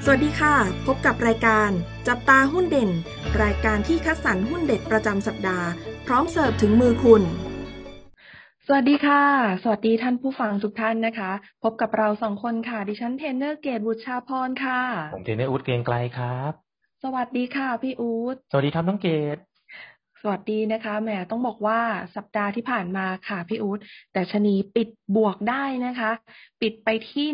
สวัสดีค่ะพบกับรายการจับตาหุ้นเด่นรายการที่คัดสรรหุ้นเด็ดประจำสัปดาห์พร้อมเสิร์ฟถึงมือคุณสวัสดีค่ะสวัสดีท่านผู้ฟังทุกท่านนะคะพบกับเราสองคนค่ะดิฉันเทรนเนอร์เกตบุตรชาพรค่ะผมเทรนเนอร์อู๊ดเกรียงไกรครับสวัสดีค่ะพี่อู๊ดสวัสดีครับน้องเกดสวัสดีนะคะแหมต้องบอกว่าสัปดาห์ที่ผ่านมาค่ะพี่อู๊ดดัชนีปิดบวกได้นะคะปิดไปที่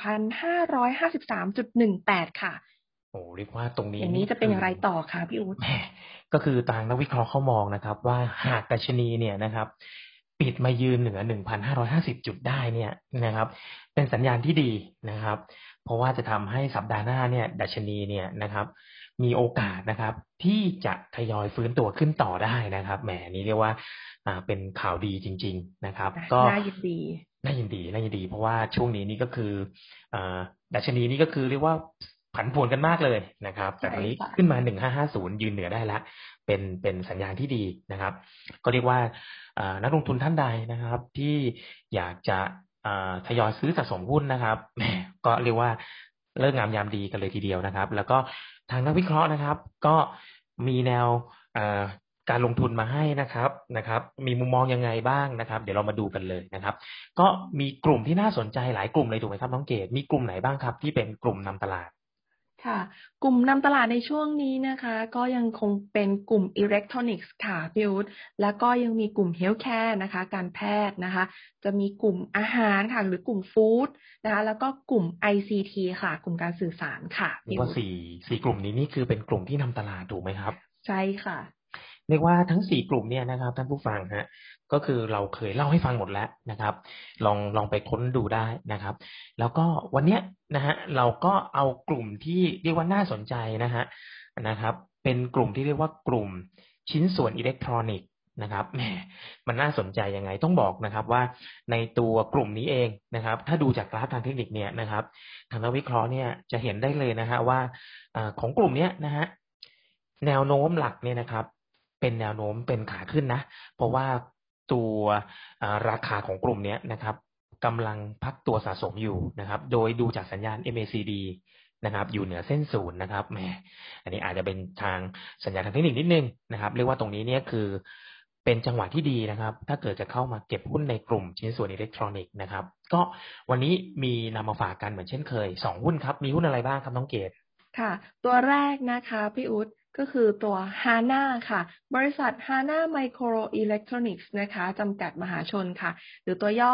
1,553.18ค่ะโอ้เรียกว่าตรงอย่างนี้นี้นี่คือจะเป็นอย่างไรต่อคะพี่อู๊ดแหมก็คือทางนักวิเคราะห์เขามองนะครับว่าหากดัชนีเนี่ยนะครับปิดมายืนเหนือ1,550จุดได้เนี่ยนะครับเป็นสัญญาณที่ดีนะครับเพราะว่าจะทำให้สัปดาห์หน้าเนี่ยดัชนีเนี่ยนะครับมีโอกาสนะครับที่จะทยอยฟื้นตัวขึ้นต่อได้นะครับแหมนี่เรียกว่าเป็นข่าวดีจริงๆนะครับก็น่ายินดีน่ายินดีเพราะว่าช่วงนี้นี่ก็คืออ่าดัชนีนี่ก็คือเรียกว่าผันผวนกันมากเลยนะครับแต่ใช่ตอนนี้ค่ะขึ้นมา1550ยืนเหนือได้แล้วเป็นสัญญาณที่ดีนะครับก็เรียกว่านักลงทุนท่านใดนะครับที่อยากจะทยอยซื้อสะสมหุ้นนะครับแหมก็เรียกว่าเลิกงามยามดีกันเลยทีเดียวนะครับแล้วก็ทางนักวิเคราะห์นะครับก็มีแนวการลงทุนมาให้นะครับมีมุมมองยังไงบ้างนะครับเดี๋ยวเรามาดูกันเลยนะครับก็มีกลุ่มที่น่าสนใจหลายกลุ่มเลยถูกไหมครับน้องเกดมีกลุ่มไหนบ้างครับที่เป็นกลุ่มนำตลาดค่ะกลุ่มนำตลาดในช่วงนี้นะคะก็ยังคงเป็นกลุ่มอิเล็กทรอนิกส์ค่ะพี่อุ๊ดแล้วก็ยังมีกลุ่มเฮลท์แคร์นะคะการแพทย์นะคะจะมีกลุ่มอาหารค่ะหรือกลุ่มฟู้ดนะคะแล้วก็กลุ่ม ICT ค่ะกลุ่มการสื่อสารค่ะเรียกว่าพี่อุ๊ดสี่กลุ่มนี้นี่คือเป็นกลุ่มที่นำตลาดถูกไหมครับใช่ค่ะเรียกว่าทั้ง4กลุ่มเนี่ยนะครับท่านผู้ฟังฮะก็คือเราเคยเล่าให้ฟังหมดแล้วนะครับลองไปค้นดูได้นะครับแล้วก็วันเนี้ยนะฮะเราก็เอากลุ่มที่เรียกว่าน่าสนใจนะครับเป็นกลุ่มที่เรียกว่ากลุ่มชิ้นส่วนอิเล็กทรอนิกส์นะครับแหมมันน่าสนใจยังไงต้องบอกนะครับว่าในตัวกลุ่มนี้เองนะครับถ้าดูจากกราฟทางเทคนิคเนี่ยนะครับทางนักวิเคราะห์เนี่ยจะเห็นได้เลยนะฮะว่าของกลุ่มเนี้ยนะฮะแนวโน้มหลักเนี่ยนะครับ เป็นแนวโน้มเป็นขาขึ้นนะเพราะว่าตัวราคาของกลุ่มนี้นะครับกำลังพักตัวสะสมอยู่นะครับโดยดูจากสัญญาณ MACD นะครับอยู่เหนือเส้นศูนย์นะครับแหมอันนี้อาจจะเป็นทางสัญญาณทางเทคนิคนิดนึงนะครับเรียกว่าตรงนี้เนี่ยคือเป็นจังหวะที่ดีนะครับถ้าเกิดจะเข้ามาเก็บหุ้นในกลุ่มชิ้นส่วนอิเล็กทรอนิกส์นะครับก็วันนี้มีนำมาฝากกันเหมือนเช่นเคย2หุ้นครับมีหุ้นอะไรบ้างครับน้องเกดค่ะตัวแรกนะคะพี่อุ๊ดก็คือตัว HANA ค่ะบริษัท HANA Micro Electronics นะคะจำกัดมหาชนค่ะหรือตัวย่อ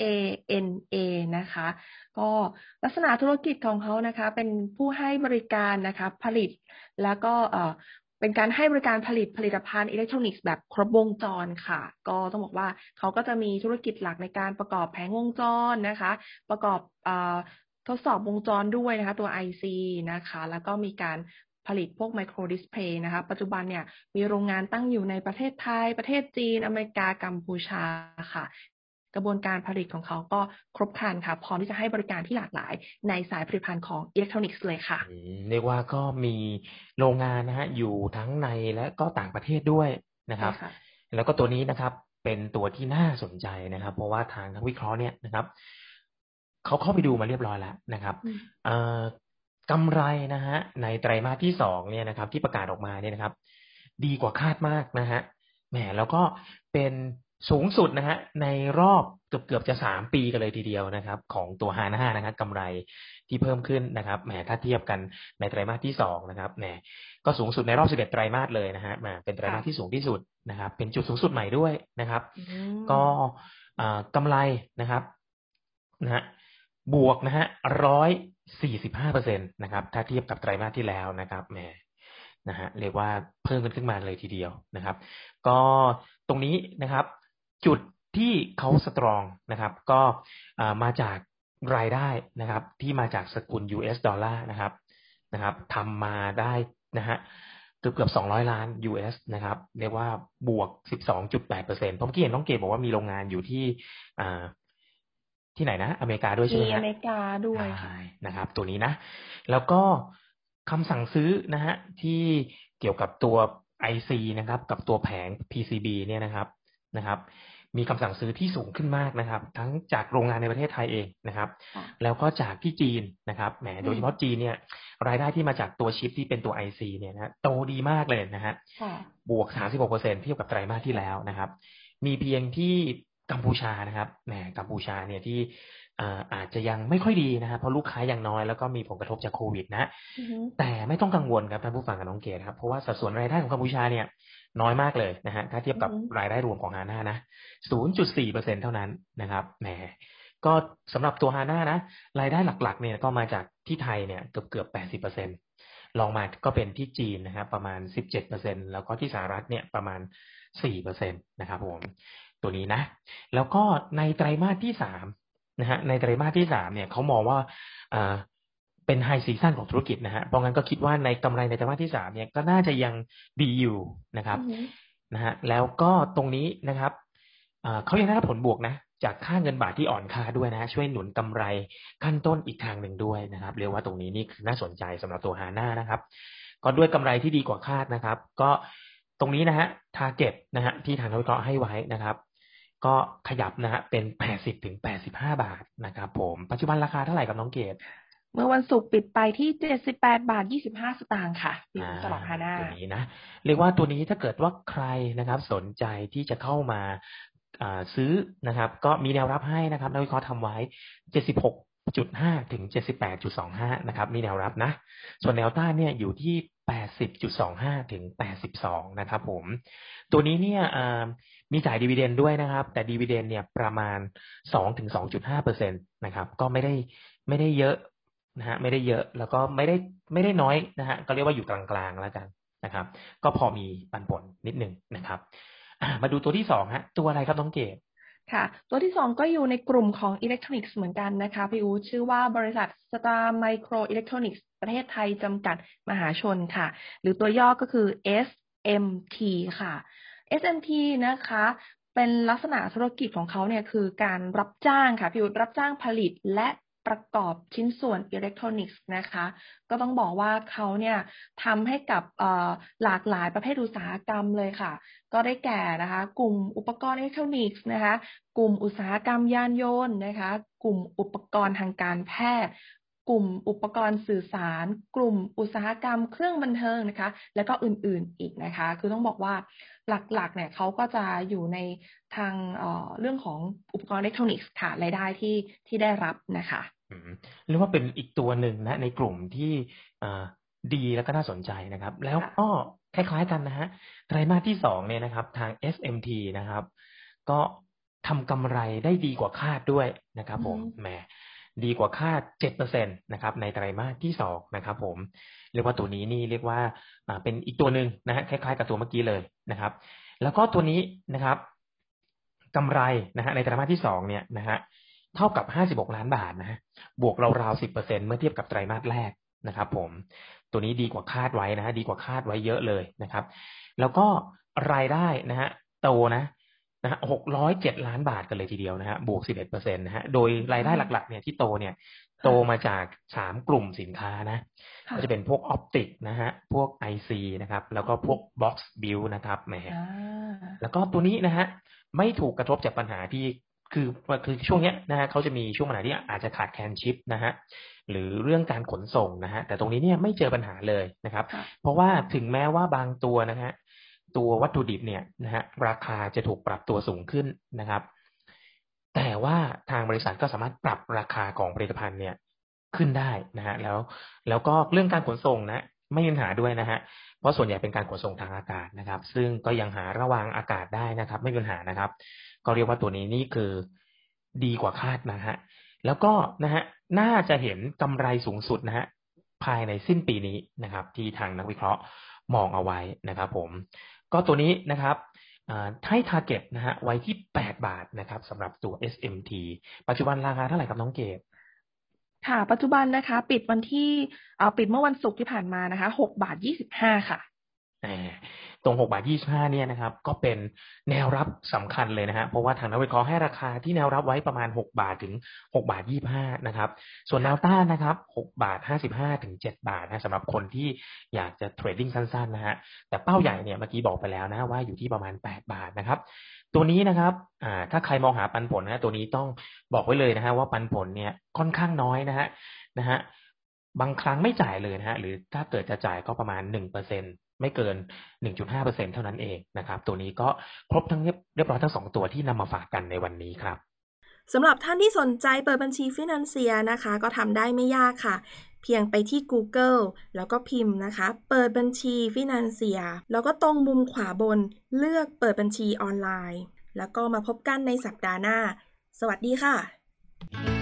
HANA นะคะก็ลักษณะธุรกิจของเขานะคะเป็นผู้ให้บริการนะคะผลิตแล้วก็เป็นการให้บริการผลิตผลิตภัณฑ์อิเล็กทรอนิกส์แบบครบวงจรค่ะก็ต้องบอกว่าเขาก็จะมีธุรกิจหลักในการประกอบแผงวงจรนะคะประกอบทดสอบวงจรด้วยนะคะตัว IC นะคะแล้วก็มีการผลิตพวกไมโครดิสเพลย์นะคะปัจจุบันเนี่ยมีโรงงานตั้งอยู่ในประเทศไทยประเทศจีนอเมริกากัมพูชาค่ะกระบวนการผลิตของเขาก็ครบครันค่ะพร้อมที่จะให้บริการที่หลากหลายในสายผลิตภัณฑ์ของอิเล็กทรอนิกส์เลยค่ะเรียกว่าก็มีโรงงานนะฮะอยู่ทั้งในและก็ต่างประเทศด้วยนะครับใช่ค่ะแล้วก็ตัวนี้นะครับเป็นตัวที่น่าสนใจนะครับเพราะว่าทางนักวิเคราะห์เนี่ยนะครับเขาเข้าไปดูมาเรียบร้อยแล้วนะครับอืมเอ่อกำไรนะฮะในไตรมาสที่2เนี่ยนะครับที่ประกาศออกมาเนี่ยนะครับดีกว่าคาดมากนะฮะแหมแล้วก็เป็นสูงสุดนะฮะในรอบเกือบจะ3 ปีกันเลยทีเดียวนะครับของตัวฮาน่านะครับกำไรที่เพิ่มขึ้นนะครับแหมถ้าเทียบกันในไตรมาสที่2นะครับแหมก็สูงสุดในรอบ11ไตรมาสเลยนะฮะมาเป็นไตรมาค่ะสที่สูงที่สุดนะครับเป็นจุดสูงสุดใหม่ด้วยนะครับอืก็มกำไรนะครับนะฮะบวกนะฮะ145%นะครับถ้าเทียบกับไตรมาสที่แล้วนะครับแหมนะฮะเรียกว่าเพิ่มขึ้นมาเลยทีเดียวนะครับก็ตรงนี้นะครับจุดที่เขาสตรองนะครับก็มาจากรายได้นะครับที่มาจากสกุล US ดอลลาร์นะครับทำมาได้นะฮะเกือบ200 ล้าน US นะครับเรียกว่าบวก12.8%เพราะเมื่อกี้เห็นน้องเกดบอกว่ามีโรงงานอยู่ที่อ่าที่ไหนนะอเมริกาด้วยใช่มีไหมฮะอเมริกาด้วยใช่ค่ะนะครับตัวนี้นะแล้วก็คำสั่งซื้อนะฮะที่เกี่ยวกับตัว IC นะครับกับตัวแผง PCB เนี่ยนะครับมีคำสั่งซื้อที่สูงขึ้นมากนะครับทั้งจากโรงงานในประเทศไทยเองนะครับค่ะแล้วก็จากที่จีนนะครับแหมโดอืมยเฉพาะจีนเนี่ยรายได้ที่มาจากตัวชิปที่เป็นตัว IC เนี่ยนะโตดีมากเลยนะฮะค่ะบวก 36%เทียบกับไตรมาสที่แล้วนะครับมีเพียงที่กัมพูชานะครับแหมกัมพูชาเนี่ยที่อาจจะยังไม่ค่อยดีนะครับเพราะลูกค้ายังน้อยแล้วก็มีผลกระทบจากโควิดนะอือฮึแต่ไม่ต้องกังวลครับท่านผู้ฟังกับน้องเกดครับเพราะว่าสัดส่วนรายได้ของกัมพูชาเนี่ยน้อยมากเลยนะฮะถ้าเทียบกับอือฮึรายได้รวมของฮาน่านะ 0.4% เท่านั้นนะครับแหมก็สำหรับตัวฮาน่านะรายได้หลักๆเนี่ยก็มาจากที่ไทยเนี่ยเกือบ 80%ลองมาก็เป็นที่จีนนะครับประมาณ 17%แล้วก็ที่สหรัฐเนี่ยประมาณ 4%นะครับผมตัวนี้นะแล้วก็ในไตรมาสที่3นะฮะในไตรมาสที่3เนี่ยเขามองว่าเป็นไฮซีซั่นของธุรกิจนะฮะเพราะงั้นก็คิดว่าในกำไรในไตรมาสที่3เนี่ยก็น่าจะยังดีอยู่นะครับอือฮึนะฮะแล้วก็ตรงนี้นะครับเขายังได้รับผลบวกนะจากค่าเงินบาทที่อ่อนค่าด้วยนะช่วยหนุนกำไรขั้นต้นอีกทางหนึ่งด้วยนะครับเรียกว่าตรงนี้นี่คือน่าสนใจสำหรับตัวฮาน่านะครับก็ด้วยกำไรที่ดีกว่าคาดนะครับก็ตรงนี้นะฮะทาร์เก็ตนะฮะที่ทางนักวิเคราะห์ให้ไว้นะครับก็ขยับนะฮะเป็น80 ถึง 85 บาทนะครับผมปัจจุบันราคาเท่าไหร่กับน้องเกดเมื่อวันศุกร์ปิดไปที่78.25 บาทค่ะพี่อ่าอู๋สำหรับฮาน่าตัวนี้นะเรียกว่าตัวนี้ถ้าเกิดว่าใครนะครับสนใจที่จะเข้ามาซื้อนะครับก็มีแนวรับให้นะครับนักวิเคราะห์ทำไว้76.5ถึง78.25นะครับมีแนวรับนะส่วนแนวต้านเนี่ยอยู่ที่80.25ถึง82นะครับผมตัวนี้เนี่ยมีจ่ายดีเวเดนด้วยนะครับแต่ดีเวเดนเนี่ยประมาณ2ถึง2.5%นะครับก็ไม่ได้เยอะ นะฮะไม่ได้เยอะแล้วก็ไม่ได้น้อยนะฮะก็เรียกว่าอยู่กลางๆแล้วกันนะครับก็พอมีปันผลนิดนึงนะครับมาดูตัวที่สองฮะตัวอะไรครับน้องเกดค่ะตัวที่สองก็อยู่ในกลุ่มของอิเล็กทรอนิกส์เหมือนกันนะคะพี่อู๋ชื่อว่าบริษัท Star Micro Electronics ประเทศไทยจำกัดมหาชนค่ะหรือตัวย่อก็คือ SMT ค่ะ SMT นะคะเป็นลักษณะธุรกิจของเขาเนี่ยคือการรับจ้างค่ะพี่อู๋รับจ้างผลิตและประกอบชิ้นส่วนอิเล็กทรอนิกส์นะคะก็ต้องบอกว่าเขาเนี่ยทำให้กับหลากหลายประเภทอุตสาหกรรมเลยค่ะก็ได้แก่นะคะกลุ่มอุปกรณ์อิเล็กทรอนิกส์นะคะกลุ่มอุตสาหกรรมยานยนต์นะคะกลุ่มอุปกรณ์ทางการแพทย์กลุ่มอุปกรณ์สื่อสารกลุ่มอุตสาหกรรมเครื่องบันเทิงนะคะแล้วก็อื่นๆอีกนะคะคือต้องบอกว่าหลักๆเนี่ยเขาก็จะอยู่ในทางเรื่องของอุปกรณ์อิเล็กทรอนิกส์ค่ะรายได้ที่ได้รับนะคะอืมเรียกว่าเป็นอีกตัวหนึ่งนะในกลุ่มที่อ่าดีแล้วก็น่าสนใจนะครับแล้วค่ะก็คล้ายๆกันนะฮะไตรมาสที่สองเนี่ยนะครับทาง SMT นะครับก็ทำกำไรได้ดีกว่าคาดด้วยนะครับผมอือฮึแหมดีกว่าคาด7%นะครับในไตรมาสที่สองนะครับผมเรียกว่าตัวนี้นี่เรียกว่าเป็นอีกตัวหนึ่งนะฮะคล้ายๆกับตัวเมื่อกี้เลยนะครับแล้วก็ตัวนี้นะครับกำไรนะฮะในไตรมาสที่สองเนี่ยนะฮะเท่ากับ56ล้านบาทนะฮะ บวกราวๆ10%เมื่อเทียบกับไตรมาสแรกนะครับผมตัวนี้ดีกว่าคาดไว้นะฮะดีกว่าคาดไว้เยอะเลยนะครับแล้วก็รายได้นะฮะโตนะฮะ607ล้านบาทกันเลยทีเดียวนะฮะบวก11%นะฮะโดยรายได้หลักๆเนี่ยที่โตเนี่ยโตค่ะมาจาก3กลุ่มสินค้านะค่ะก็จะเป็นพวกออปติกนะฮะพวก IC นะครับแล้วก็พวก Box Build นะครับแหมอ่าแล้วก็ตัวนี้นะฮะไม่ถูกกระทบจากปัญหาที่ คือช่วงเนี้ยนะฮะเขาจะมีช่วงปัญหาที่อาจจะขาดแคลนชิปนะฮะหรือเรื่องการขนส่งนะฮะแต่ตรงนี้เนี่ยไม่เจอปัญหาเลยนะครับค่ะเพราะว่าถึงแม้ว่าบางตัวนะฮะตัววัตถุดิบเนี่ยนะฮะราคาจะถูกปรับตัวสูงขึ้นนะครับแต่ว่าทางบริษัทก็สามารถปรับราคาของผลิตภัณฑ์เนี่ยขึ้นได้นะฮะแล้วก็เรื่องการขนส่งนะไม่มีปัญหาด้วยนะฮะเพราะส่วนใหญ่เป็นการขนส่งทางอากาศนะครับซึ่งก็ยังหาระหว่างอากาศได้นะครับไม่มีปัญหานะครับ ก็เรียกว่าตัวนี้นี่คือดีกว่าคาดนะฮะแล้วก็นะฮะน่าจะเห็นกำไรสูงสุดนะฮะภายในสิ้นปีนี้นะครับที่ทางนักวิเคราะห์มองเอาไว้นะครับผมก็ตัวนี้นะครับให้ทาร์เก็ตนะฮะไว้ที่8 บาทนะครับสำหรับตัว SMT ปัจจุบันราคาเท่าไหร่ครับน้องเกดค่ะปัจจุบันนะคะปิดวันที่ปิดเมื่อวันศุกร์ที่ผ่านมานะคะ6.25 บาทค่ะอ่าตรง6.25 บาทเนี่ยนะครับก็เป็นแนวรับสำคัญเลยนะฮะเพราะว่าทางนักวิเคราะห์ให้ราคาที่แนวรับไว้ประมาณ6 บาทถึง6.25 บาทนะครับส่วนแนวต้านนะครับ6.55 บาทถึง7 บาทนะสำหรับคนที่อยากจะเทรดดิ้งสั้นๆนะฮะแต่เป้าใหญ่เนี่ยเมื่อกี้บอกไปแล้วนะว่าอยู่ที่ประมาณ8 บาทนะครับตัวนี้นะครับถ้าใครมองหาปันผลนะตัวนี้ต้องบอกไว้เลยนะฮะว่าปันผลเนี่ยค่อนข้างน้อยนะฮะบางครั้งไม่จ่ายเลยนะฮะหรือถ้าเกิดจะจ่ายก็ประมาณ 1%ไม่เกิน 1.5% เท่านั้นเองนะครับตัวนี้ก็ครบทั้งเรียบร้อยทั้ง2ตัวที่นำมาฝากกันในวันนี้ครับสำหรับท่านที่สนใจเปิดบัญชีฟินันเซียนะคะก็ทำได้ไม่ยากค่ะเพียงไปที่ Google แล้วก็พิมพ์นะคะเปิดบัญชีฟินันเซียแล้วก็ตรงมุมขวาบนเลือกเปิดบัญชีออนไลน์แล้วก็มาพบกันในสัปดาห์หน้าสวัสดีค่ะ